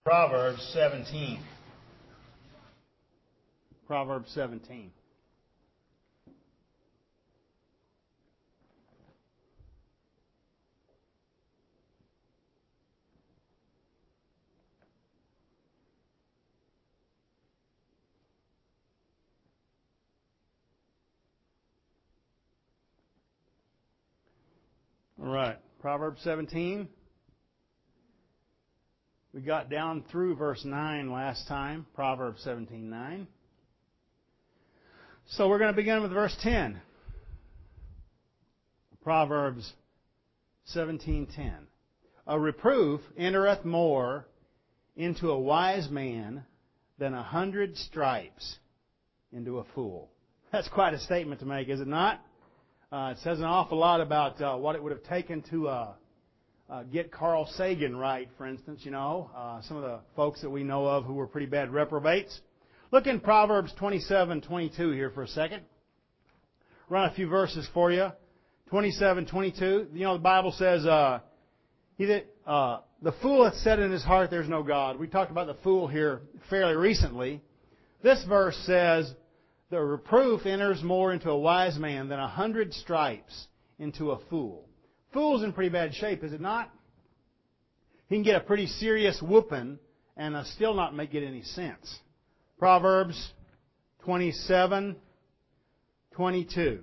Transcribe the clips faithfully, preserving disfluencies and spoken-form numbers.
Proverbs seventeen. Proverbs seventeen. All right, Proverbs seventeen. We got down through verse nine last time, Proverbs seventeen nine. So we're going to begin with verse ten. Proverbs seventeen ten. A reproof entereth more into a wise man than a hundred stripes into a fool. That's quite a statement to make, is it not? Uh, it says an awful lot about uh, what it would have taken to uh, uh, get Carl Sagan right, for instance, you know, uh, some of the folks that we know of who were pretty bad reprobates. Look in Proverbs twenty-seven twenty-two here for a second. Run a few verses for you. twenty-seven twenty-two. You know, the Bible says, uh, he that, uh, the fool hath said in his heart, there's no God. We talked about the fool here fairly recently. This verse says, the reproof enters more into a wise man than a hundred stripes into a fool. Fool's in pretty bad shape, is it not? He can get a pretty serious whooping and uh, still not make get any sense. Proverbs twenty-seven twenty-two.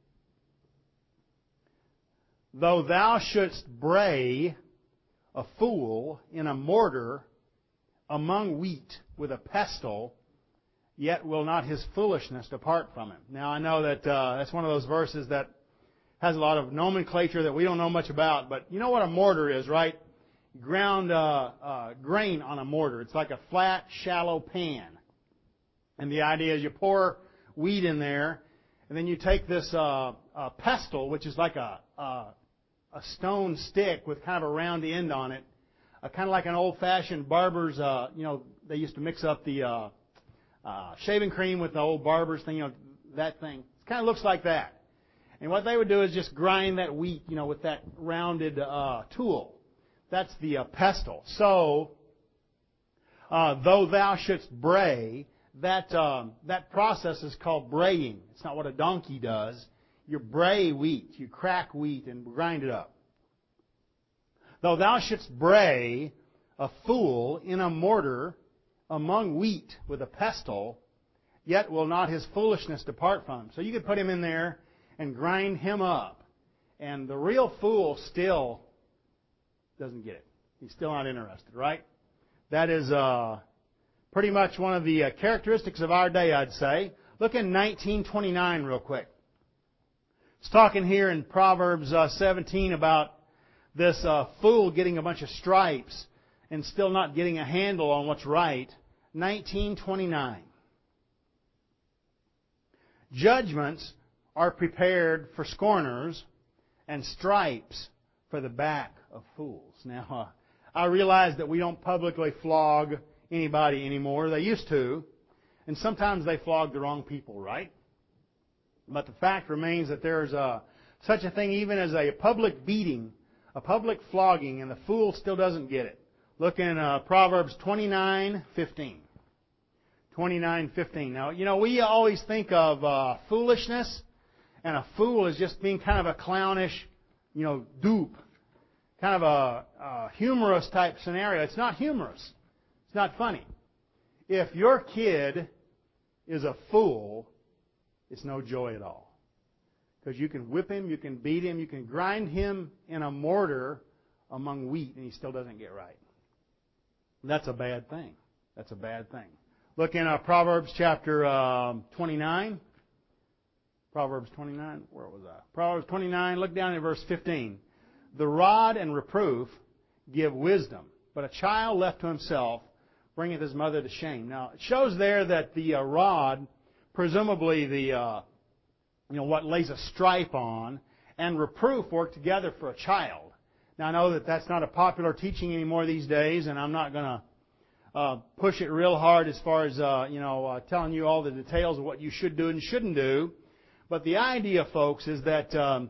Though thou shouldst bray a fool in a mortar among wheat with a pestle, yet will not his foolishness depart from him. Now, I know that uh, that's one of those verses that has a lot of nomenclature that we don't know much about, but you know what a mortar is, right? Ground uh, uh, grain on a mortar. It's like a flat, shallow pan. And the idea is you pour wheat in there, and then you take this uh, uh, pestle, which is like a, a, a stone stick with kind of a round end on it, uh, kind of like an old-fashioned barber's, uh, you know, they used to mix up the uh, Uh, shaving cream with the old barber's thing, you know, that thing. It kind of looks like that. And what they would do is just grind that wheat, you know, with that rounded uh, tool. That's the uh, pestle. So, uh, though thou shouldst bray, that um, that process is called braying. It's not what a donkey does. You bray wheat. You crack wheat and grind it up. Though thou shouldst bray a fool in a mortar among wheat with a pestle, yet will not his foolishness depart from him. So you could put him in there and grind him up, and the real fool still doesn't get it. He's still not interested, right? That is uh, pretty much one of the uh, characteristics of our day, I'd say. Look in nineteen twenty-nine real quick. It's talking here in Proverbs uh, seventeen about this uh, fool getting a bunch of stripes and still not getting a handle on what's right. nineteen twenty-nine. Judgments are prepared for scorners, and stripes for the back of fools. Now, uh, I realize that we don't publicly flog anybody anymore. They used to, and sometimes they flog the wrong people, right? But the fact remains that there's a, such a thing even as a public beating, a public flogging, and the fool still doesn't get it. Look in uh, Proverbs twenty-nine fifteen. twenty-nine fifteen. Now, you know, we always think of uh, foolishness, and a fool as just being kind of a clownish, you know, dupe. Kind of a, a humorous type scenario. It's not humorous. It's not funny. If your kid is a fool, it's no joy at all. Because you can whip him, you can beat him, you can grind him in a mortar among wheat, and he still doesn't get right. That's a bad thing. That's a bad thing. Look in uh, Proverbs chapter um, twenty-nine. Proverbs twenty-nine. Where was I? Proverbs twenty-nine. Look down at verse fifteen. The rod and reproof give wisdom, but a child left to himself bringeth his mother to shame. Now, it shows there that the uh, rod, presumably the uh, you know what lays a stripe on, and reproof work together for a child. Now, I know that that's not a popular teaching anymore these days, and I'm not going to uh, push it real hard as far as, uh, you know, uh, telling you all the details of what you should do and shouldn't do. But the idea, folks, is that um,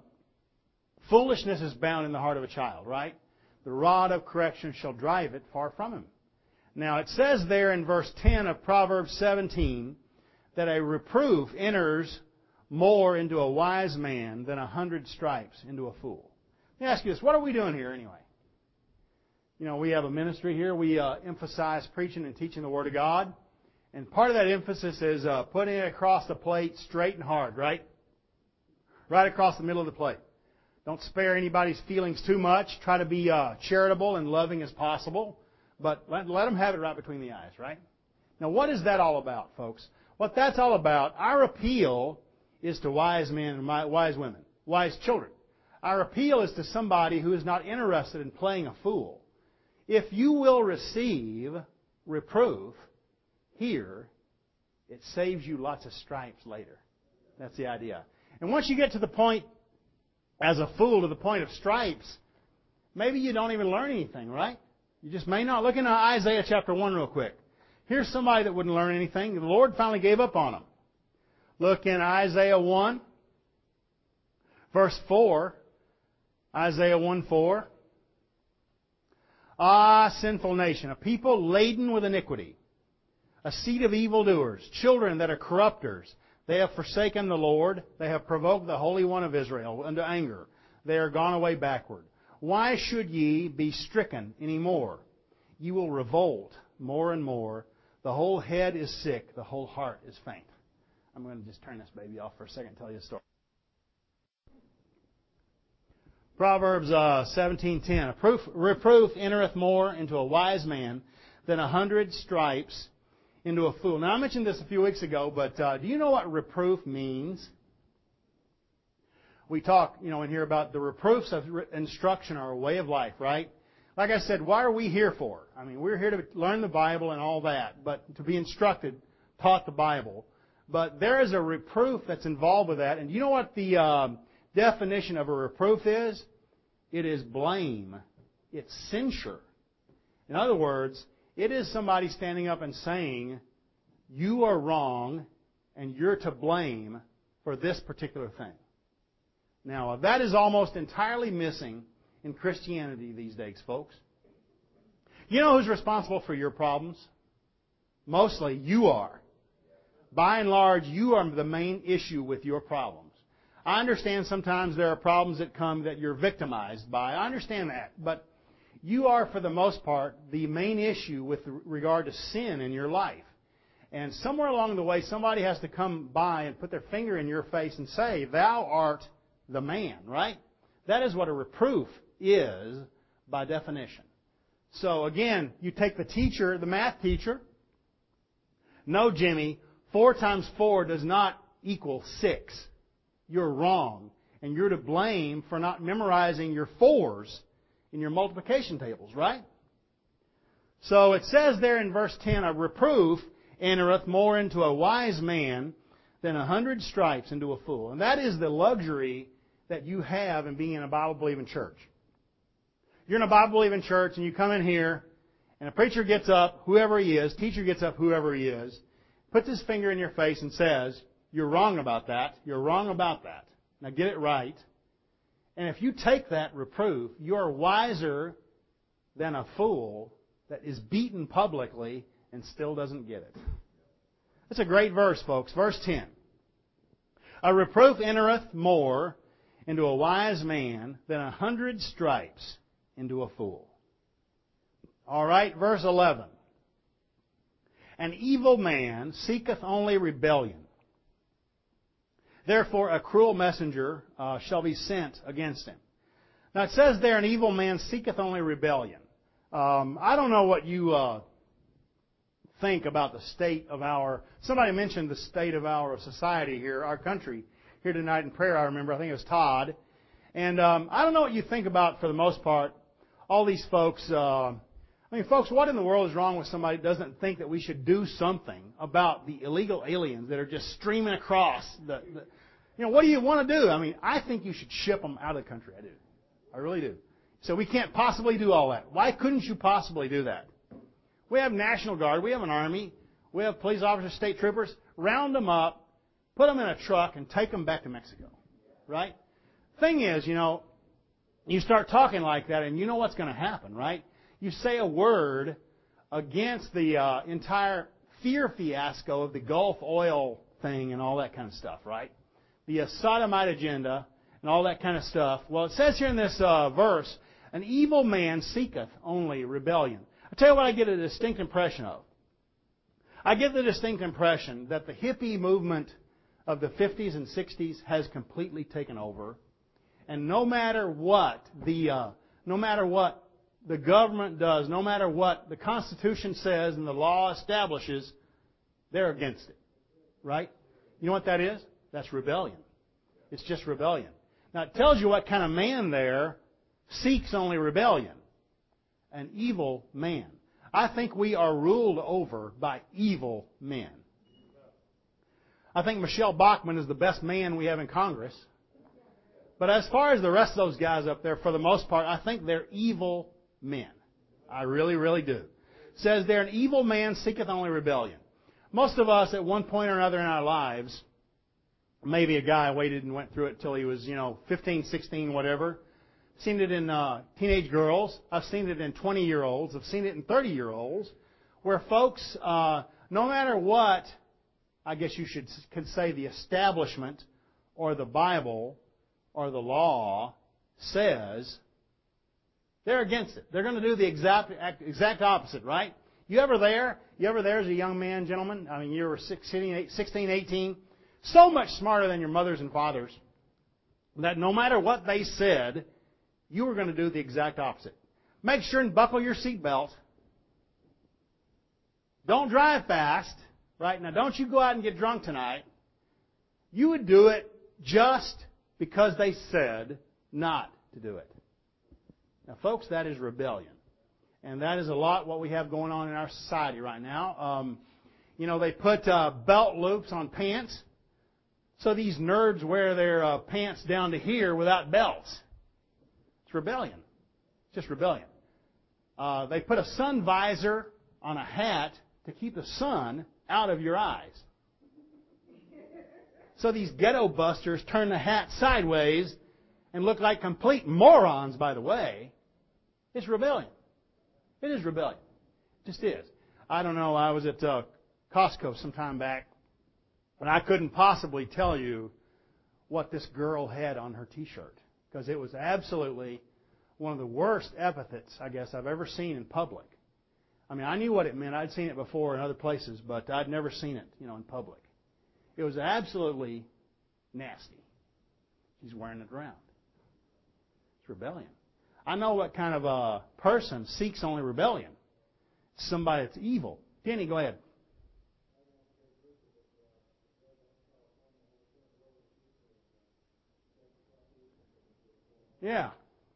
foolishness is bound in the heart of a child, right? The rod of correction shall drive it far from him. Now, it says there in verse ten of Proverbs seventeen that a reproof enters more into a wise man than a hundred stripes into a fool. Let me ask you this. What are we doing here anyway? You know, we have a ministry here. We uh, emphasize preaching and teaching the Word of God. And part of that emphasis is uh, putting it across the plate straight and hard, right? Right across the middle of the plate. Don't spare anybody's feelings too much. Try to be uh, charitable and loving as possible. But let, let them have it right between the eyes, right? Now, what is that all about, folks? What that's all about, our appeal is to wise men and wise women, wise children. Our appeal is to somebody who is not interested in playing a fool. If you will receive reproof here, it saves you lots of stripes later. That's the idea. And once you get to the point, as a fool, to the point of stripes, maybe you don't even learn anything, right? You just may not. Look into Isaiah chapter one real quick. Here's somebody that wouldn't learn anything. The Lord finally gave up on him. Look in Isaiah one, verse four. Isaiah one four. Ah, sinful nation, a people laden with iniquity, a seed of evildoers, children that are corrupters. They have forsaken the Lord. They have provoked the Holy One of Israel unto anger. They are gone away backward. Why should ye be stricken any more? Ye will revolt more and more. The whole head is sick. The whole heart is faint. I'm going to just turn this baby off for a second and tell you a story. Proverbs uh, seventeen ten. A proof, reproof entereth more into a wise man than a hundred stripes into a fool. Now, I mentioned this a few weeks ago, but uh, do you know what reproof means? We talk, you know, in here about the reproofs of instruction are a way of life, right? Like I said, what are we here for? I mean, we're here to learn the Bible and all that, but to be instructed, taught the Bible. But there is a reproof that's involved with that. And you know what the uh, definition of a reproof is? It is blame. It's censure. In other words, it is somebody standing up and saying, you are wrong and you're to blame for this particular thing. Now, that is almost entirely missing in Christianity these days, folks. You know who's responsible for your problems? Mostly you are. By and large, you are the main issue with your problems. I understand sometimes there are problems that come that you're victimized by. I understand that. But you are, for the most part, the main issue with regard to sin in your life. And somewhere along the way, somebody has to come by and put their finger in your face and say, thou art the man, right? That is what a reproof is by definition. So again, you take the teacher, the math teacher. No, Jimmy, four times four does not equal six. You're wrong. And you're to blame for not memorizing your fours in your multiplication tables, right? So it says there in verse ten, a reproof entereth more into a wise man than a hundred stripes into a fool. And that is the luxury that you have in being in a Bible-believing church. You're in a Bible-believing church and you come in here and a preacher gets up, whoever he is, teacher gets up, whoever he is, puts his finger in your face and says, you're wrong about that, you're wrong about that. Now get it right. And if you take that reproof, you're wiser than a fool that is beaten publicly and still doesn't get it. That's a great verse, folks. Verse ten. A reproof entereth more into a wise man than a hundred stripes into a fool. All right, verse eleven. An evil man seeketh only rebellion. Therefore, a cruel messenger uh, shall be sent against him. Now, it says there, an evil man seeketh only rebellion. Um, I don't know what you uh, think about the state of our... Somebody mentioned the state of our society here, our country, here tonight in prayer, I remember. I think it was Todd. And um, I don't know what you think about, for the most part, all these folks... Uh, I mean, folks, what in the world is wrong with somebody that doesn't think that we should do something about the illegal aliens that are just streaming across the, the you know, what do you want to do? I mean, I think you should ship them out of the country. I do. I really do. So we can't possibly do all that. Why couldn't you possibly do that? We have National Guard. We have an Army. We have police officers, state troopers. Round them up, put them in a truck, and take them back to Mexico. Right? Thing is, you know, you start talking like that, and you know what's going to happen, right? You say a word against the uh, entire fear fiasco of the Gulf oil thing and all that kind of stuff, right? The uh, sodomite agenda and all that kind of stuff. Well, it says here in this uh, verse, an evil man seeketh only rebellion. I tell you what I get a distinct impression of. I get the distinct impression that the hippie movement of the fifties and sixties has completely taken over. And no matter what the uh, no matter what the government does, no matter what the Constitution says and the law establishes, they're against it. Right? You know what that is? That's rebellion. It's just rebellion. Now it tells you what kind of man there seeks only rebellion. An evil man. I think we are ruled over by evil men. I think Michelle Bachmann is the best man we have in Congress. But as far as the rest of those guys up there, for the most part, I think they're evil men. I really, really do. It says there, an evil man seeketh only rebellion. Most of us, at one point or another in our lives, maybe a guy waited and went through it till he was, you know, fifteen, sixteen, whatever. Seen it in uh, teenage girls. I've seen it in twenty-year-olds. I've seen it in thirty-year-olds, where folks, uh, no matter what, I guess you should could say the establishment or the Bible or the law says, they're against it. They're going to do the exact exact opposite, right? You ever there? You ever there as a young man, gentlemen? I mean, you were sixteen, eighteen, so much smarter than your mothers and fathers that no matter what they said, you were going to do the exact opposite. Make sure and buckle your seatbelt. Don't drive fast. Right? Now, don't you go out and get drunk tonight. You would do it just because they said not to do it. Now, folks, that is rebellion. And that is a lot what we have going on in our society right now. Um, you know, they put uh, belt loops on pants. So these nerds wear their uh, pants down to here without belts. It's rebellion. It's just rebellion. Uh, they put a sun visor on a hat to keep the sun out of your eyes. So these ghetto busters turn the hat sideways and look like complete morons, by the way. It's rebellion. It is rebellion. It just is. I don't know, I was at uh, Costco some time back, and I couldn't possibly tell you what this girl had on her T-shirt, because it was absolutely one of the worst epithets, I guess, I've ever seen in public. I mean, I knew what it meant. I'd seen it before in other places, but I'd never seen it, you know, in public. It was absolutely nasty. She's wearing it around. It's rebellion. I know what kind of a person seeks only rebellion. Somebody that's evil. Danny, go ahead. Yeah.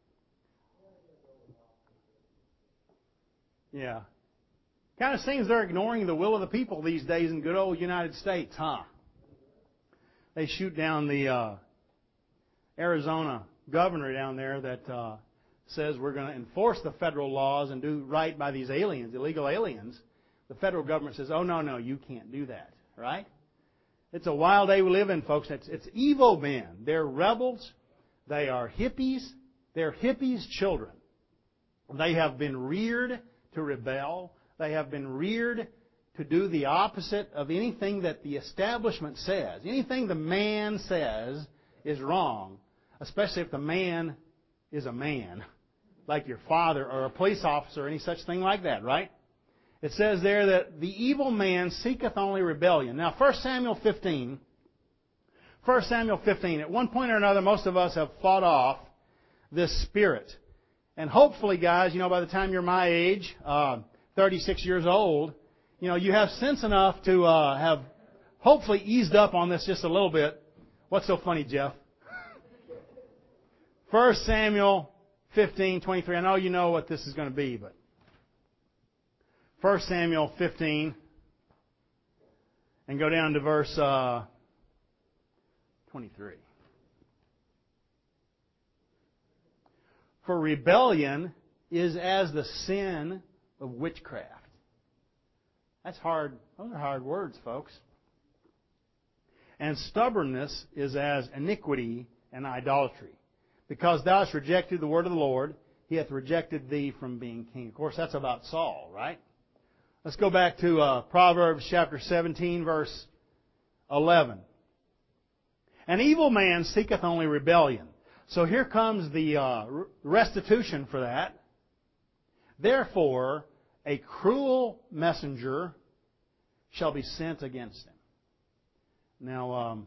Yeah. Kind of seems they're ignoring the will of the people these days in good old United States, huh? They shoot down the uh, Arizona governor down there that uh, says we're going to enforce the federal laws and do right by these aliens, illegal aliens. The federal government says, oh, no, no, you can't do that, right? It's a wild day we live in, folks. It's, it's evil men. They're rebels. They are hippies. They're hippies' children. They have been reared to rebel. They have been reared to do the opposite of anything that the establishment says. Anything the man says is wrong, especially if the man is a man, like your father or a police officer or any such thing like that, right? It says there that the evil man seeketh only rebellion. Now, First Samuel fifteen, First Samuel fifteen, at one point or another, most of us have fought off this spirit. And hopefully, guys, you know, by the time you're my age, uh, thirty-six years old, you know, you have sense enough to uh, have hopefully eased up on this just a little bit. What's so funny, Jeff? First Samuel fifteen twenty-three. I know you know what this is going to be, but First Samuel fifteen, and go down to verse uh, twenty-three. For rebellion is as the sin of witchcraft. That's hard. Those are hard words, folks. And stubbornness is as iniquity and idolatry. Because thou hast rejected the word of the Lord, he hath rejected thee from being king. Of course, that's about Saul, right? Let's go back to uh, Proverbs chapter seventeen, verse eleven. An evil man seeketh only rebellion. So here comes the uh, restitution for that. Therefore, a cruel messenger shall be sent against him. Now, um,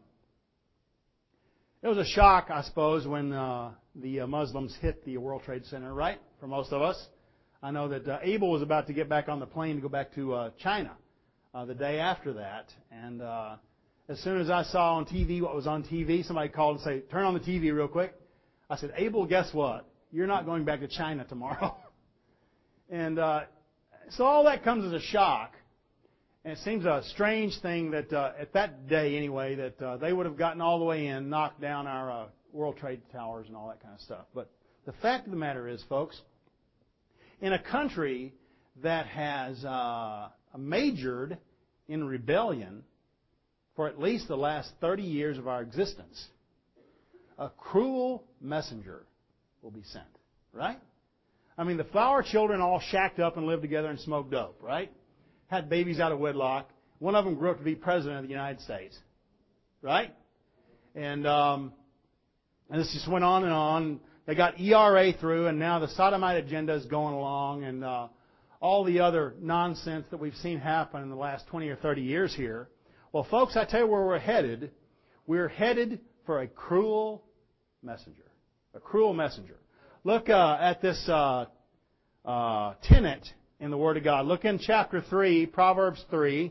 it was a shock, I suppose, when uh, the uh, Muslims hit the World Trade Center, right? For most of us. I know that uh, Abel was about to get back on the plane to go back to uh, China uh, the day after that. And uh, as soon as I saw on T V what was on T V, somebody called and said, turn on the T V real quick. I said, Abel, guess what? You're not going back to China tomorrow. and uh, so all that comes as a shock. And it seems a strange thing that uh, at that day anyway, that uh, they would have gotten all the way in, knocked down our uh, World Trade Towers and all that kind of stuff. But the fact of the matter is, folks, in a country that has uh, majored in rebellion for at least the last thirty years of our existence, a cruel messenger will be sent, right? I mean, the flower children all shacked up and lived together and smoked dope, right? Had babies out of wedlock. One of them grew up to be president of the United States, right? And, um, and this just went on and on. They got E R A through, and now the sodomite agenda is going along, and uh, all the other nonsense that we've seen happen in the last twenty or thirty years here. Well, folks, I tell you where we're headed. We're headed for a cruel messenger. A cruel messenger. Look uh, at this uh, uh, tenet in the Word of God. Look in chapter three, Proverbs three.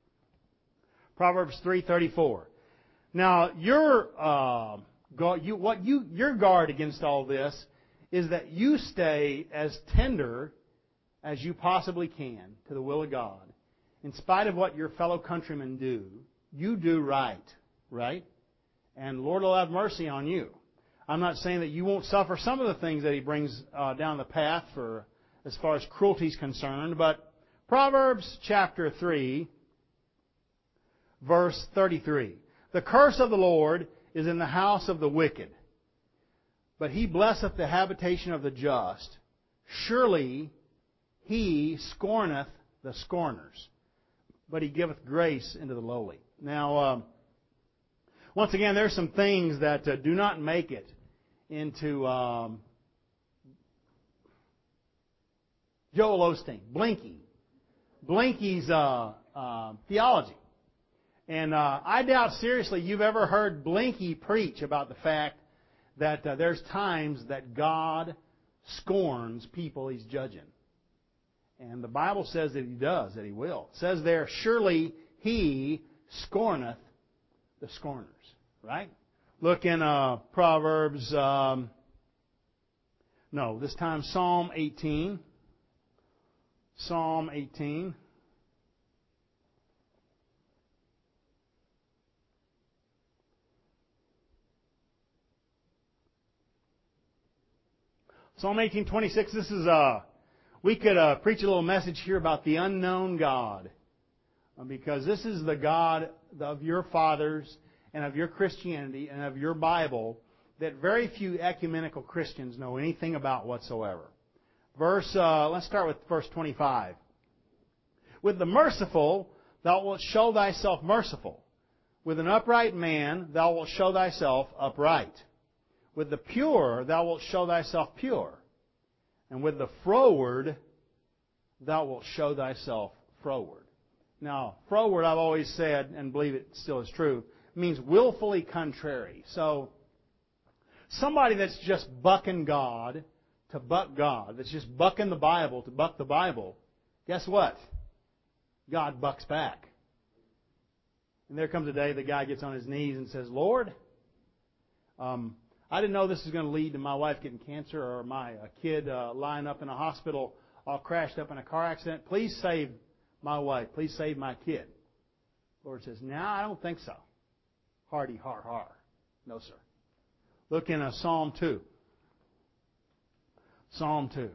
Proverbs three thirty-four. Now, your uh, you, what you your guard against all this is that you stay as tender as you possibly can to the will of God. In spite of what your fellow countrymen do, you do right, right? And Lord will have mercy on you. I'm not saying that you won't suffer some of the things that He brings uh, down the path for as far as cruelty is concerned, but Proverbs chapter three, verse thirty-three. The curse of the Lord is in the house of the wicked, but He blesseth the habitation of the just. Surely He scorneth the scorners, but He giveth grace unto the lowly. Now, um, once again, there's some things that uh, do not make it into um, Joel Osteen, Blinky, Blinky's uh, uh, theology. And uh, I doubt seriously you've ever heard Blinky preach about the fact that uh, there's times that God scorns people He's judging. And the Bible says that He does, that He will. It says there, surely He scorneth the scorners. Right? Look in uh, Proverbs, um, no, this time Psalm eighteen. Psalm eighteen. Psalm eighteen twenty-six. This is uh, we could uh, preach a little message here about the unknown God, because this is the God of your fathers and of your Christianity and of your Bible that very few ecumenical Christians know anything about whatsoever. Verse, uh, let's start with verse twenty-five. With the merciful thou wilt show thyself merciful. With an upright man thou wilt show thyself upright. With the pure thou wilt show thyself pure. And with the froward thou wilt show thyself froward. Now, froward, I've always said, and believe it still is true, means willfully contrary. So, somebody that's just bucking God to buck God, that's just bucking the Bible to buck the Bible, guess what? God bucks back. And there comes a day the guy gets on his knees and says, Lord, um, I didn't know this was going to lead to my wife getting cancer or my uh, kid uh, lying up in a hospital all crashed up in a car accident. Please save my wife. Please save my kid. The Lord says, no, I don't think so. Hardy, har, har. No, sir. Look in uh, Psalm two. Psalm two.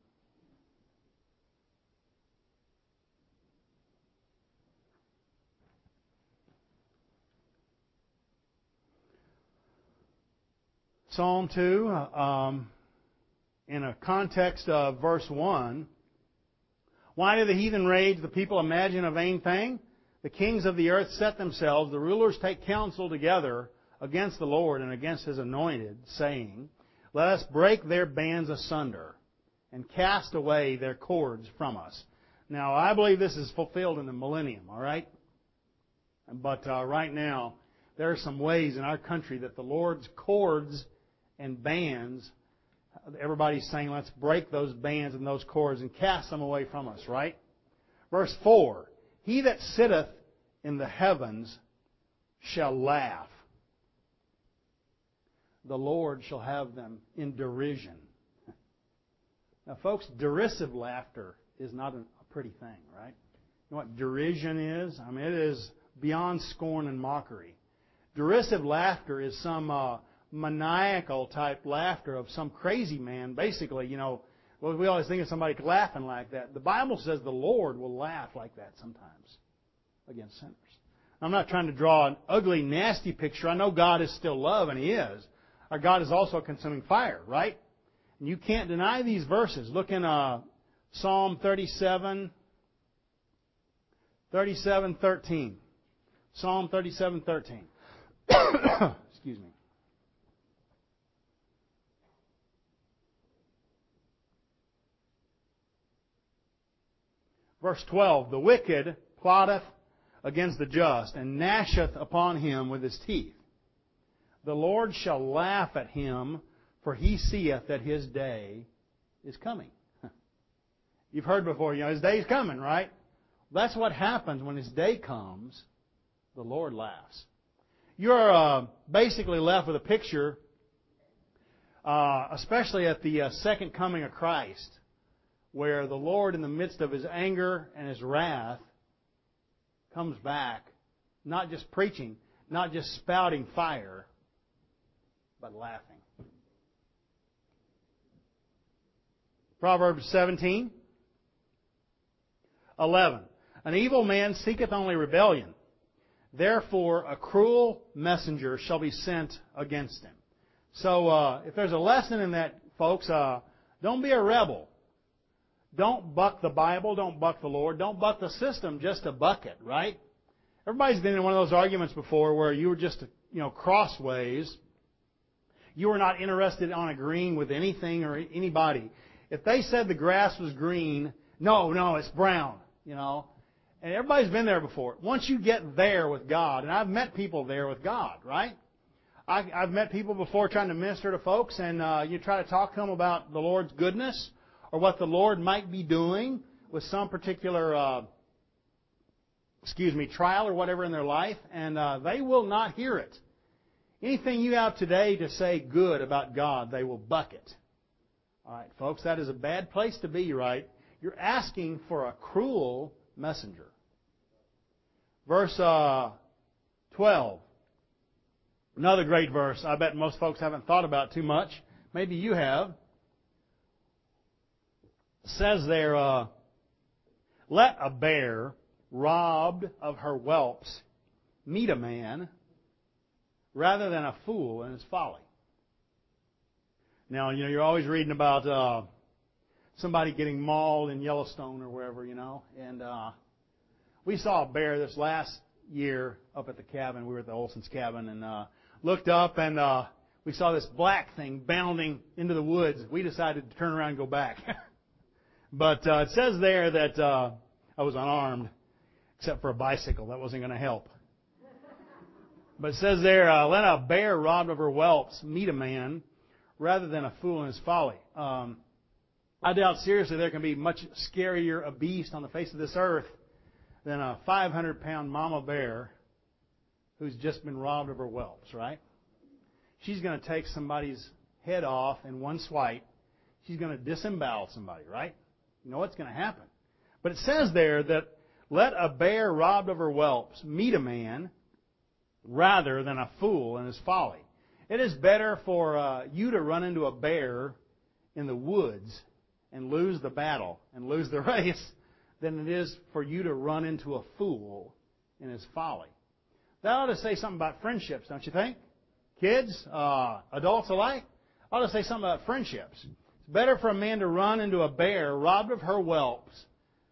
Psalm two, um, in a context of verse one, Why do the heathen rage, the people imagine a vain thing? The kings of the earth set themselves, the rulers take counsel together against the Lord and against His anointed, saying, let us break their bands asunder and cast away their cords from us. Now, I believe this is fulfilled in the millennium, all right? But uh, right now, there are some ways in our country that the Lord's cords and bands, everybody's saying, let's break those bands and those cords and cast them away from us, right? Verse four, he that sitteth in the heavens shall laugh. The Lord shall have them in derision. Now, folks, derisive laughter is not a pretty thing, right? You know what derision is? I mean, it is beyond scorn and mockery. Derisive laughter is some uh, maniacal type laughter of some crazy man. Basically, you know, well, we always think of somebody laughing like that. The Bible says the Lord will laugh like that sometimes against sinners. I'm not trying to draw an ugly, nasty picture. I know God is still love, and He is. Our God is also a consuming fire, right? And you can't deny these verses. Look in uh, Psalm thirty-seven, thirty-seven, thirteen. Psalm thirty-seven, thirteen. Excuse me. Verse twelve, the wicked plotteth against the just, and gnasheth upon him with his teeth. The Lord shall laugh at him, for he seeth that his day is coming. You've heard before, you know, his day is coming, right? That's what happens when his day comes. The Lord laughs. You're uh, basically left with a picture, uh, especially at the uh, second coming of Christ, where the Lord, in the midst of His anger and His wrath, comes back, not just preaching, not just spouting fire, but laughing. Proverbs seventeen, eleven. An evil man seeketh only rebellion. Therefore, a cruel messenger shall be sent against him. So, uh, if there's a lesson in that, folks, uh, don't be a rebel. Don't buck the Bible. Don't buck the Lord. Don't buck the system just to buck it, right? Everybody's been in one of those arguments before where you were just, you know, crossways. You were not interested on agreeing with anything or anybody. If they said the grass was green, no, no, it's brown, you know. And everybody's been there before. Once you get there with God, and I've met people there with God, right? I, I've met people before trying to minister to folks, and uh, you try to talk to them about the Lord's goodness or what the Lord might be doing with some particular, uh, excuse me, trial or whatever in their life, and uh, they will not hear it. Anything you have today to say good about God, they will buck it. All right, folks, that is a bad place to be, right? You're asking for a cruel messenger. Verse uh, twelve. Another great verse I bet most folks haven't thought about too much. Maybe you have. It says there, uh, let a bear robbed of her whelps meet a man rather than a fool in his folly. Now, you know, you're always reading about uh, somebody getting mauled in Yellowstone or wherever, you know. And uh, we saw a bear this last year up at the cabin. We were at the Olson's cabin and uh, looked up and uh, we saw this black thing bounding into the woods. We decided to turn around and go back. But uh, it says there that uh, I was unarmed, except for a bicycle. That wasn't going to help. But it says there, uh, let a bear robbed of her whelps meet a man rather than a fool in his folly. Um, I doubt seriously there can be much scarier a beast on the face of this earth than a five hundred pound mama bear who's just been robbed of her whelps, right? She's going to take somebody's head off in one swipe. She's going to disembowel somebody, right? You know what's going to happen. But it says there that let a bear robbed of her whelps meet a man rather than a fool in his folly. It is better for uh, you to run into a bear in the woods and lose the battle and lose the race than it is for you to run into a fool in his folly. That ought to say something about friendships, don't you think? Kids, uh, adults alike, ought to say something about friendships. It's better for a man to run into a bear robbed of her whelps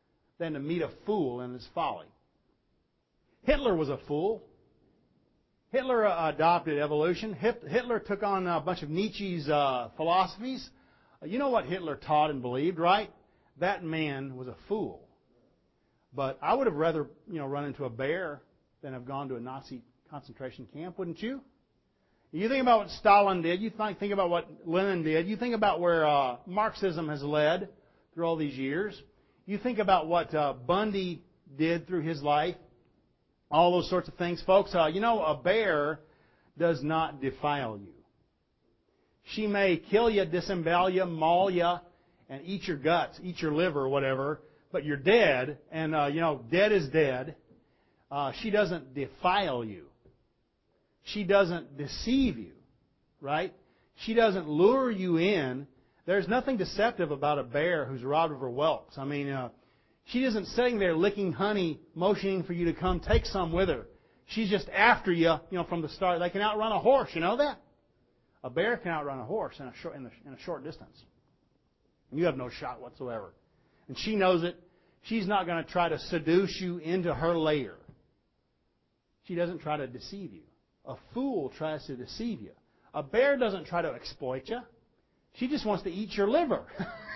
than to meet a fool in his folly. Hitler was a fool. Hitler uh, adopted evolution. Hitler took on a bunch of Nietzsche's uh, philosophies. You know what Hitler taught and believed, right? That man was a fool. But I would have rather, you know, run into a bear than have gone to a Nazi concentration camp, wouldn't you? You think about what Stalin did. You think, think about what Lenin did. You think about where uh, Marxism has led through all these years. You think about what uh, Bundy did through his life. All those sorts of things. Folks, uh, you know, a bear does not defile you. She may kill you, disembowel you, maul you, and eat your guts, eat your liver or whatever, but you're dead, and, uh, you know, dead is dead. Uh, she doesn't defile you. She doesn't deceive you, right? She doesn't lure you in. There's nothing deceptive about a bear who's robbed of her whelps. I mean, uh, she isn't sitting there licking honey, motioning for you to come take some with her. She's just after you, you know, from the start. They can outrun a horse, you know that? A bear can outrun a horse in a short, in a, in a short distance. You have no shot whatsoever. And she knows it. She's not going to try to seduce you into her lair. She doesn't try to deceive you. A fool tries to deceive you. A bear doesn't try to exploit you. She just wants to eat your liver.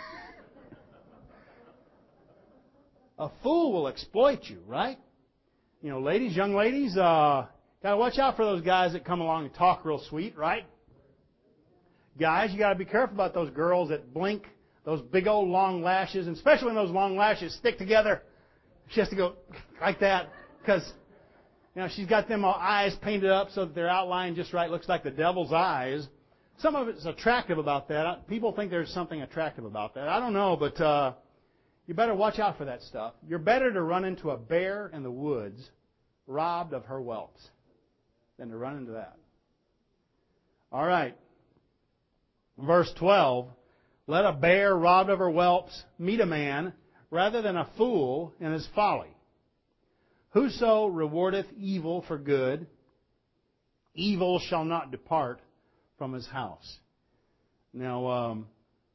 A fool will exploit you, right? You know, ladies, young ladies, uh, got to watch out for those guys that come along and talk real sweet, right? Guys, you got to be careful about those girls that blink, those big old long lashes, and especially when those long lashes stick together. She has to go like that because, you know, she's got them eyes painted up so that they're outlined just right. Looks like the devil's eyes. Some of it's attractive about that. People think there's something attractive about that. I don't know, but uh, you better watch out for that stuff. You're better to run into a bear in the woods robbed of her whelps than to run into that. All right. Verse twelve, let a bear robbed of her whelps meet a man rather than a fool in his folly. Whoso rewardeth evil for good, evil shall not depart from his house. Now, um,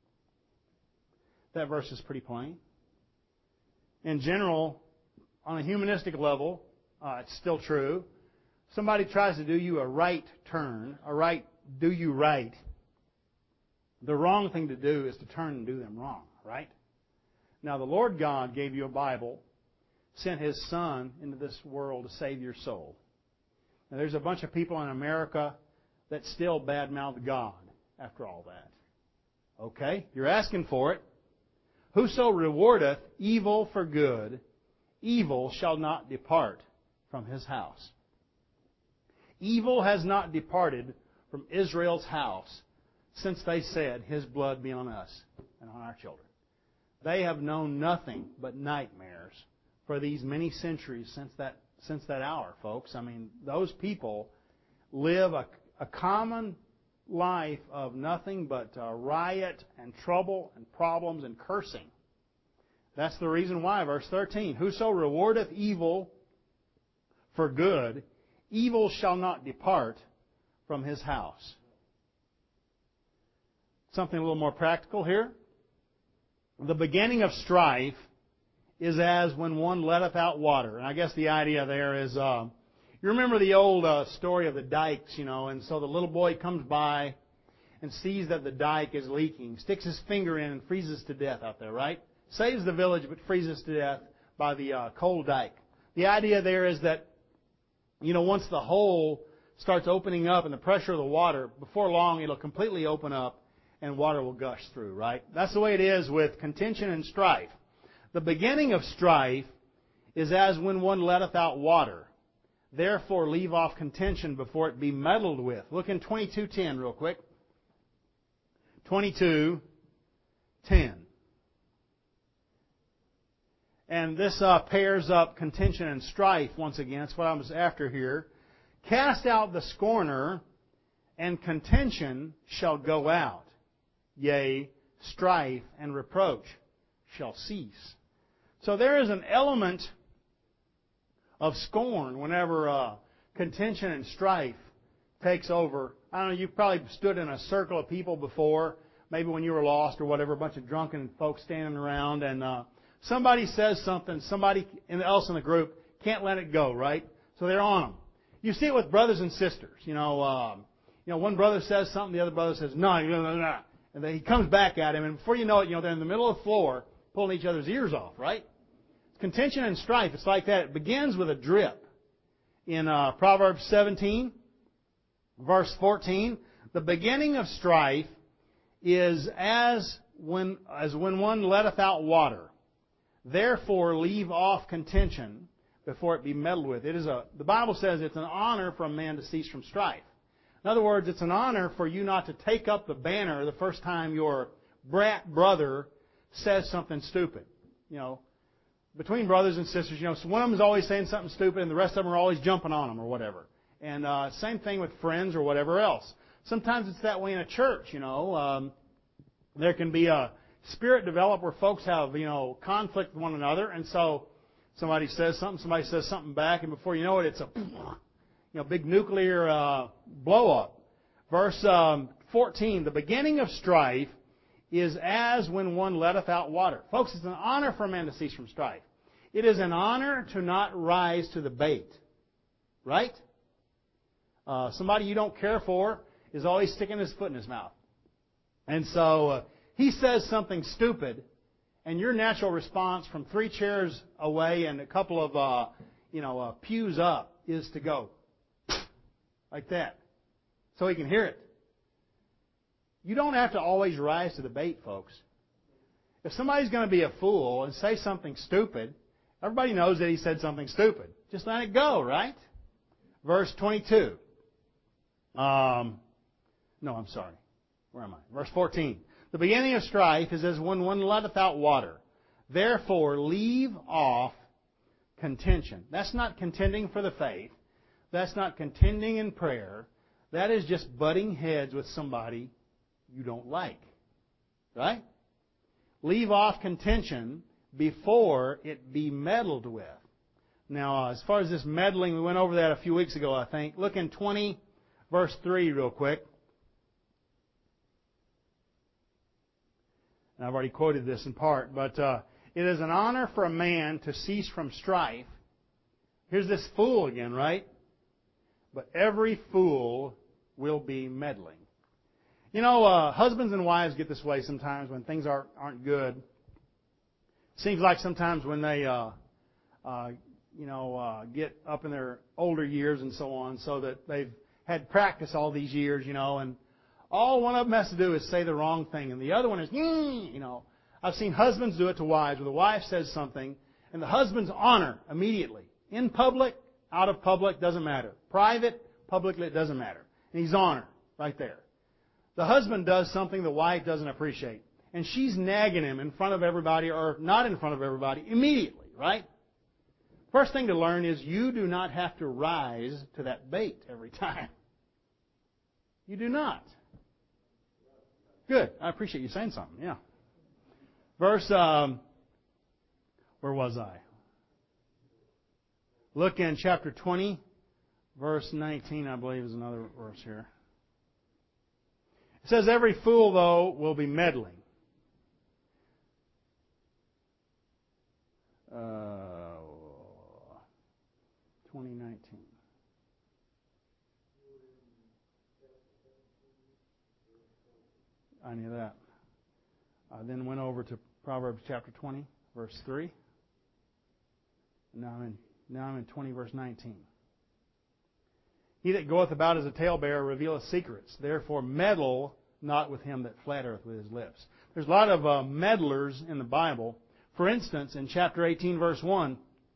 that verse is pretty plain. In general, on a humanistic level, uh, it's still true. Somebody tries to do you a right turn, a right do you right. The wrong thing to do is to turn and do them wrong, right? Now, the Lord God gave you a Bible, sent His Son into this world to save your soul. Now, there's a bunch of people in America that still badmouth God after all that. Okay? You're asking for it. Whoso rewardeth evil for good, evil shall not depart from his house. Evil has not departed from Israel's house since they said, His blood be on us and on our children. They have known nothing but nightmares for these many centuries since that since that hour, folks. I mean, those people live a, a common life of nothing but uh, riot and trouble and problems and cursing. That's the reason why. Verse thirteen, whoso rewardeth evil for good, evil shall not depart from his house. Something a little more practical here. The beginning of strife is as when one letteth out water. And I guess the idea there is, uh, you remember the old uh, story of the dikes, you know, and so the little boy comes by and sees that the dike is leaking, sticks his finger in and freezes to death out there, right? Saves the village but freezes to death by the uh, cold dike. The idea there is that, you know, once the hole starts opening up and the pressure of the water, before long it'll completely open up and water will gush through, right? That's the way it is with contention and strife. The beginning of strife is as when one letteth out water. Therefore leave off contention before it be meddled with. Look in twenty-two ten real quick. twenty-two ten. And this uh, pairs up contention and strife once again. That's what I was after here. Cast out the scorner, and contention shall go out. Yea, strife and reproach shall cease. So there is an element of scorn whenever uh, contention and strife takes over. I don't know, you've probably stood in a circle of people before, maybe when you were lost or whatever, a bunch of drunken folks standing around, and uh, somebody says something, somebody else in the group can't let it go, right? So they're on them. You see it with brothers and sisters. You know, um, you know, one brother says something, the other brother says, no, no, no, no. And then he comes back at him, and before you know it, you know, they're in the middle of the floor pulling each other's ears off, right? Contention and strife, it's like that. It begins with a drip. In uh, Proverbs seventeen, verse fourteen, the beginning of strife is as when as when one letteth out water. Therefore leave off contention before it be meddled with. It is a the Bible says it's an honor for a man to cease from strife. In other words, it's an honor for you not to take up the banner the first time your brat brother says something stupid. You know, between brothers and sisters, you know, so one of them is always saying something stupid and the rest of them are always jumping on them or whatever. And uh, same thing with friends or whatever else. Sometimes it's that way in a church, you know. Um, there can be a spirit develop where folks have, you know, conflict with one another. And so somebody says something, somebody says something back, and before you know it, it's a, you know, big nuclear uh, blow-up. Verse um, fourteen, the beginning of strife is as when one letteth out water. Folks, it's an honor for a man to cease from strife. It is an honor to not rise to the bait. Right? Uh, somebody you don't care for is always sticking his foot in his mouth. And so uh, he says something stupid, and your natural response from three chairs away and a couple of uh, you know uh, pews up is to go like that, so he can hear it. You don't have to always rise to the bait, folks. If somebody's going to be a fool and say something stupid, everybody knows that he said something stupid. Just let it go, right? Verse twenty-two. Um, no, I'm sorry. Where am I? Verse fourteen. The beginning of strife is as when one letteth out water. Therefore, leave off contention. That's not contending for the faith. That's not contending in prayer. That is just butting heads with somebody you don't like. Right? Leave off contention before it be meddled with. Now, uh, as far as this meddling, we went over that a few weeks ago, I think. Look in twenty, verse three real quick. And I've already quoted this in part, but uh, it is an honor for a man to cease from strife. Here's this fool again, right? But every fool will be meddling. You know, uh, husbands and wives get this way sometimes when things aren't, aren't good. Seems like sometimes when they, uh, uh, you know, uh, get up in their older years and so on, so that they've had practice all these years, you know, and all one of them has to do is say the wrong thing, and the other one is, you know. I've seen husbands do it to wives, where the wife says something, and the husband's honor immediately. In public, out of public, doesn't matter. Private, publicly, it doesn't matter. And he's honor right there. The husband does something the wife doesn't appreciate, and she's nagging him in front of everybody, or not in front of everybody, immediately, right? First thing to learn is you do not have to rise to that bait every time. You do not. Good. I appreciate you saying something. Yeah. Verse, um, where was I? Look in chapter twenty, verse nineteen, I believe is another verse here. It says, every fool, though, will be meddling. Uh, twenty nineteen. I knew that. I then went over to Proverbs chapter twenty, verse three. Now I'm in, now I'm in twenty, verse nineteen. He that goeth about as a talebearer revealeth secrets. Therefore meddle not with him that flattereth with his lips. There's a lot of uh, meddlers in the Bible. For instance, in chapter eighteen, verse one,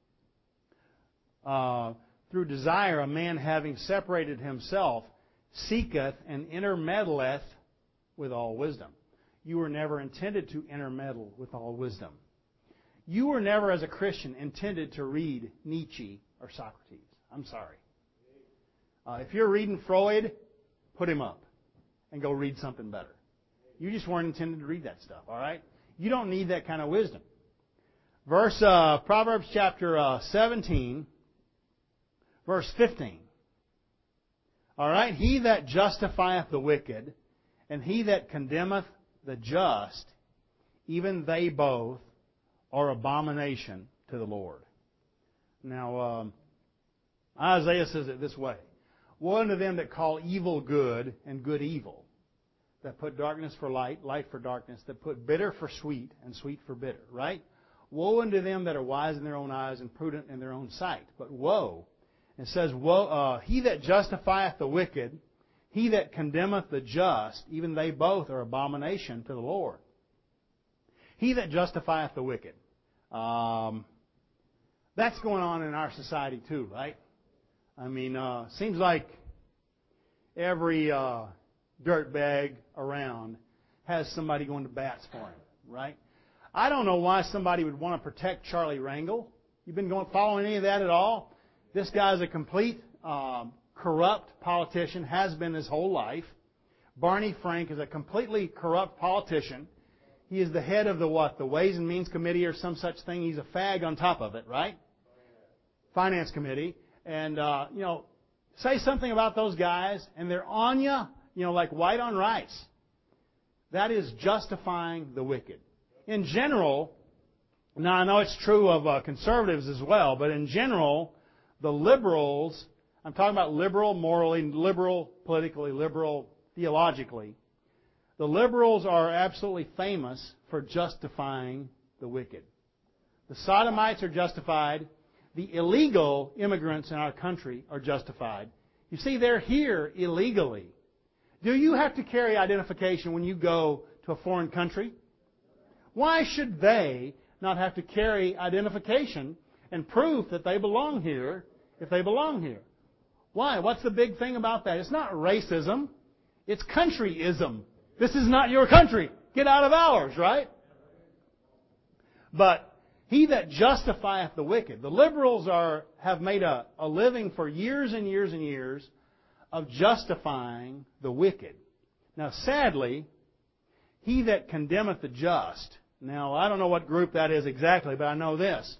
uh, through desire a man having separated himself seeketh and intermeddleth with all wisdom. You were never intended to intermeddle with all wisdom. You were never, as a Christian, intended to read Nietzsche or Socrates. I'm sorry. Uh, if you're reading Freud, put him up and go read something better. You just weren't intended to read that stuff, all right? You don't need that kind of wisdom. Verse uh, Proverbs chapter uh, seventeen, verse fifteen. All right? He that justifieth the wicked, and he that condemneth the just, even they both are abomination to the Lord. Now, um, Isaiah says it this way. Woe unto them that call evil good and good evil, that put darkness for light, light for darkness, that put bitter for sweet and sweet for bitter, right? Woe unto them that are wise in their own eyes and prudent in their own sight. But woe, it says, woe, uh, he that justifieth the wicked, he that condemneth the just, even they both are abomination to the Lord. He that justifieth the wicked. Um, that's going on in our society too, right? I mean, uh, seems like every uh, dirtbag around has somebody going to bats for him, right? I don't know why somebody would want to protect Charlie Rangel. You've been going following any of that at all? This guy's a complete um, corrupt politician, has been his whole life. Barney Frank is a completely corrupt politician. He is the head of the what? The Ways and Means Committee or some such thing. He's a fag on top of it, right? Finance Committee. And, uh, you know, say something about those guys and they're on you, you know, like white on rice. That is justifying the wicked. In general, now I know it's true of uh, conservatives as well, but in general, the liberals, I'm talking about liberal morally, liberal politically, liberal theologically, the liberals are absolutely famous for justifying the wicked. The sodomites are justified. The illegal immigrants in our country are justified. You see, they're here illegally. Do you have to carry identification when you go to a foreign country? Why should they not have to carry identification and proof that they belong here if they belong here? Why? What's the big thing about that? It's not racism. It's countryism. This is not your country. Get out of ours, right? But he that justifieth the wicked. The liberals are have made a, a living for years and years and years of justifying the wicked. Now, sadly, he that condemneth the just. Now, I don't know what group that is exactly, but I know this.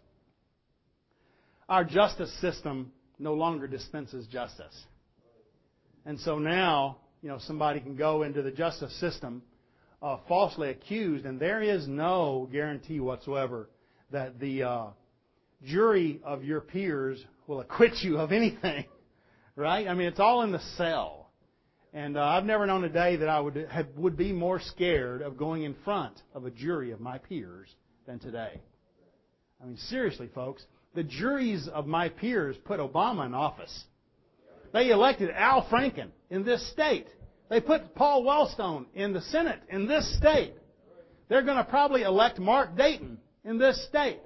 Our justice system no longer dispenses justice. And so now, you know, somebody can go into the justice system uh, falsely accused, and there is no guarantee whatsoever that the uh, jury of your peers will acquit you of anything, right? I mean, it's all in the cell. And uh, I've never known a day that I would have, would be more scared of going in front of a jury of my peers than today. I mean, seriously, folks, the juries of my peers put Obama in office. They elected Al Franken in this state. They put Paul Wellstone in the Senate in this state. They're going to probably elect Mark Dayton in this state.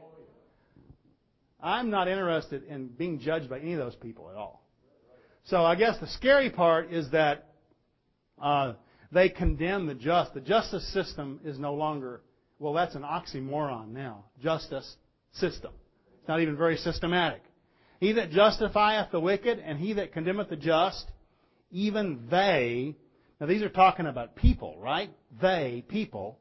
I'm not interested in being judged by any of those people at all. So I guess the scary part is that uh, they condemn the just. The justice system is no longer, well, that's an oxymoron now. Justice system. It's not even very systematic. He that justifieth the wicked and he that condemneth the just, even they, now these are talking about people, right? They, people,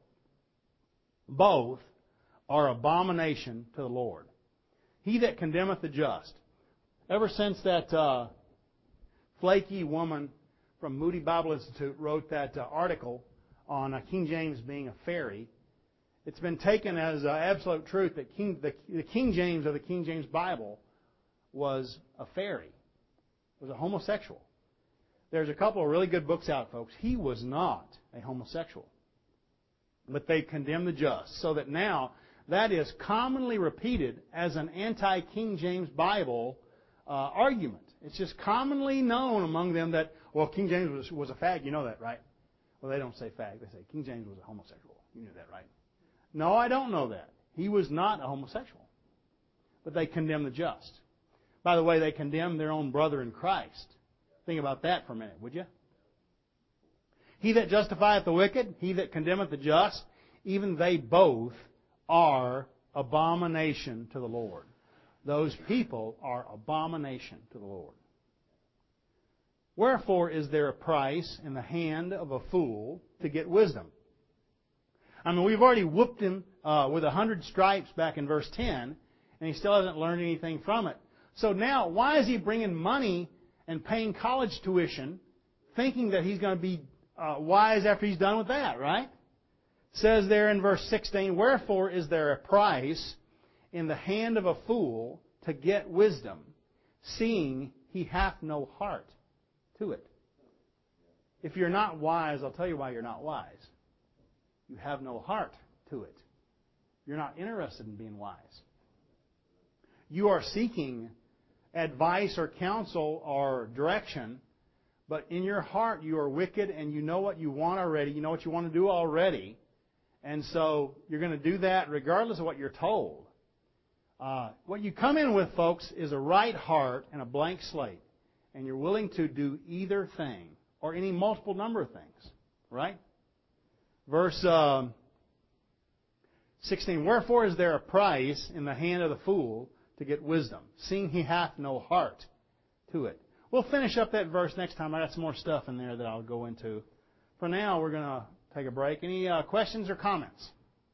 both are abomination to the Lord. He that condemneth the just. Ever since that uh, flaky woman from Moody Bible Institute wrote that uh, article on uh, King James being a fairy, it's been taken as uh, absolute truth that King, the, the King James of the King James Bible was a fairy, was a homosexual. There's a couple of really good books out, folks. He was not a homosexual. But they condemn the just, so that now that is commonly repeated as an anti-King James Bible uh, argument. It's just commonly known among them that, well, King James was, was a fag. You know that, right? Well, they don't say fag. They say King James was a homosexual. You knew that, right? No, I don't know that. He was not a homosexual. But they condemn the just. By the way, they condemn their own brother in Christ. Think about that for a minute, would you? He that justifieth the wicked, he that condemneth the just, even they both are abomination to the Lord. Those people are abomination to the Lord. Wherefore is there a price in the hand of a fool to get wisdom? I mean, we've already whooped him uh, with a hundred stripes back in verse ten, and he still hasn't learned anything from it. So now, why is he bringing money and paying college tuition, thinking that he's going to be uh, wise after he's done with that, right? says there in verse sixteen, "Wherefore is there a price in the hand of a fool to get wisdom, seeing he hath no heart to it?" If you're not wise, I'll tell you why you're not wise. You have no heart to it. You're not interested in being wise. You are seeking advice or counsel or direction, but in your heart you are wicked and you know what you want already. You know what you want to do already. And so you're going to do that regardless of what you're told. Uh, what you come in with, folks, is a right heart and a blank slate. And you're willing to do either thing or any multiple number of things. Right? Verse um, sixteen, "Wherefore is there a price in the hand of the fool to get wisdom, seeing he hath no heart to it?" We'll finish up that verse next time. I got some more stuff in there that I'll go into. For now, we're going to take a break. Any uh, questions or comments?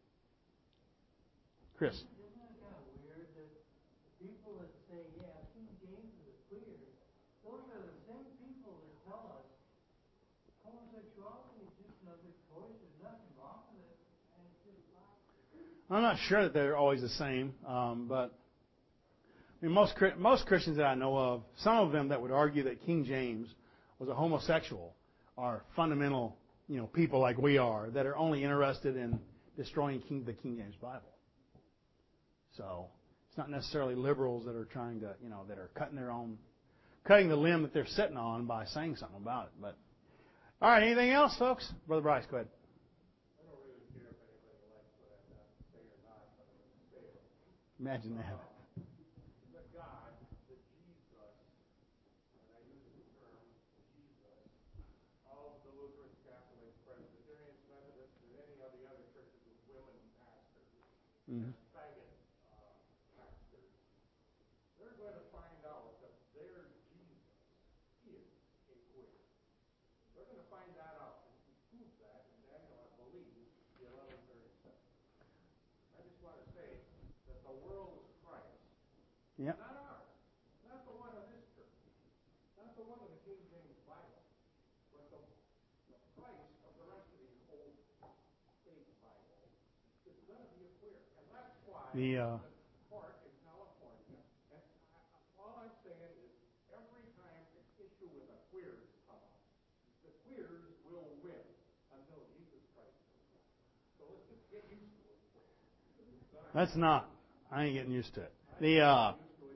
Chris? Isn't it kind of weird that the people that say, yeah, King James is clear, those are the same people that tell us homosexuality is just another choice, there's nothing wrong with it, and it's just not. I'm not sure that they're always the same, um, but I mean, most most Christians that I know of, some of them that would argue that King James was a homosexual, are fundamental, you know, people like we are that are only interested in destroying King, the King James Bible. So it's not necessarily liberals that are trying to, you know, that are cutting their own, cutting the limb that they're sitting on by saying something about it. But all right, anything else, folks? Brother Bryce, go ahead. I don't really care if anybody likes what I have to say or not, but I'm going to say it. Imagine that. The God, the Jesus, and I use the term Jesus, of the Lutheran, Catholic, Presbyterians, Methodists, and any of the other churches with women pastors, Mm-hmm. faggot uh, pastors, they're going to find out that their Jesus is a queer. They're going to find that out, and he proved that in Daniel, I believe, the eleven thirty-seven. I just want to say that the world is Christ. Yep. Not ours. Not the one of this church. Not the one of the King James Bible. But the, the Christ of the rest of these old faith Bibles is going to be a queer. And that's why The, uh, the court in California, and I, all I'm saying is every time an issue with a queer has come up, the queers will win until Jesus Christ comes back. So let's just get used to it. That's not. I ain't getting used to it. The uh,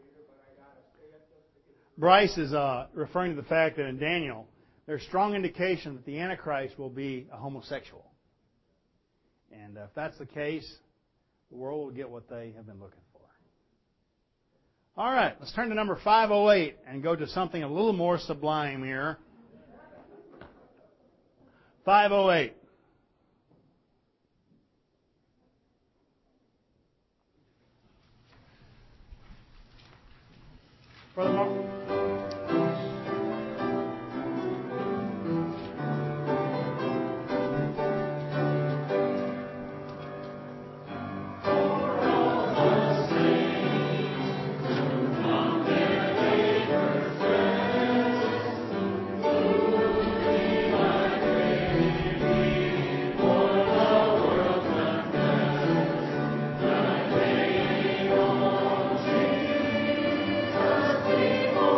Bryce is uh, referring to the fact that in Daniel, there's strong indication that the Antichrist will be a homosexual. And if that's the case, the world will get what they have been looking for. All right, let's turn to number five oh eight and go to something a little more sublime here. five oh eight. Brother Mark. People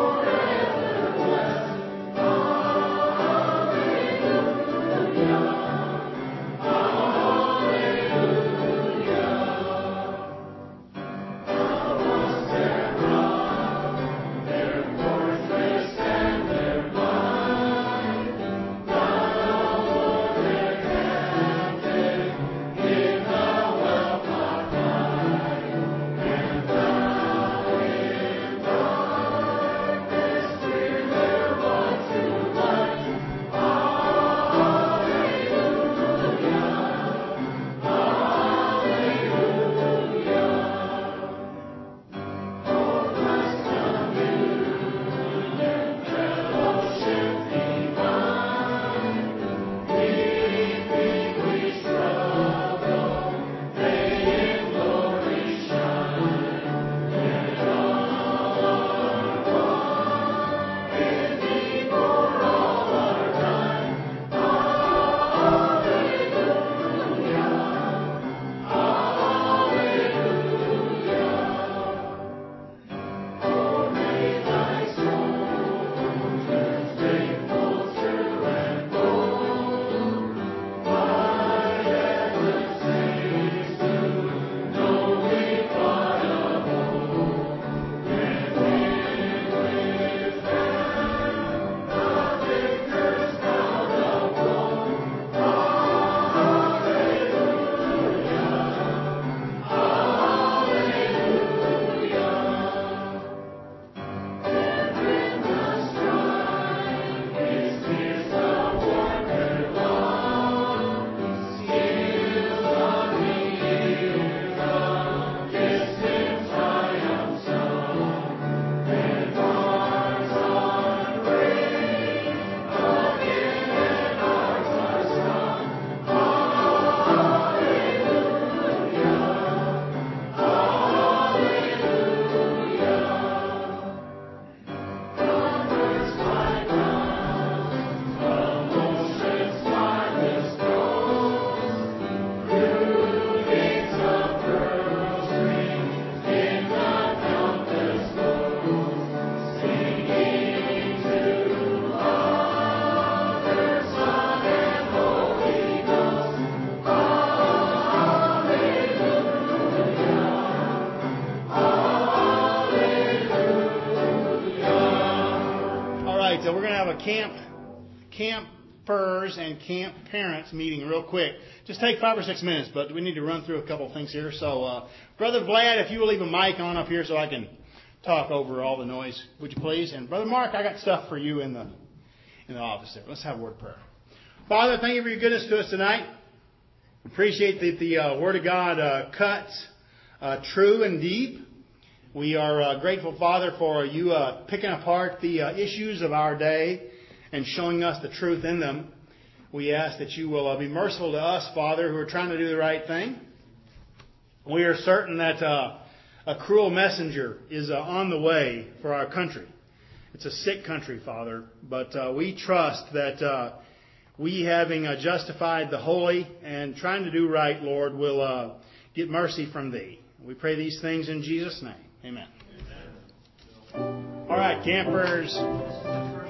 right, so we're going to have a camp, campers and camp parents meeting real quick. Just take five or six minutes, but we need to run through a couple of things here. So, uh, Brother Vlad, if you will leave a mic on up here so I can talk over all the noise, would you please? And Brother Mark, I got stuff for you in the in the office there. Let's have a word of prayer. Father, thank you for your goodness to us tonight. Appreciate that the uh, Word of God uh, cuts uh, true and deep. We are uh, grateful, Father, for you uh, picking apart the uh, issues of our day and showing us the truth in them. We ask that you will uh, be merciful to us, Father, who are trying to do the right thing. We are certain that uh, a cruel messenger is uh, on the way for our country. It's a sick country, Father, but uh, we trust that uh, we, having uh, justified the holy and trying to do right, Lord, will uh, get mercy from Thee. We pray these things in Jesus' name. Amen. Amen. All right, campers.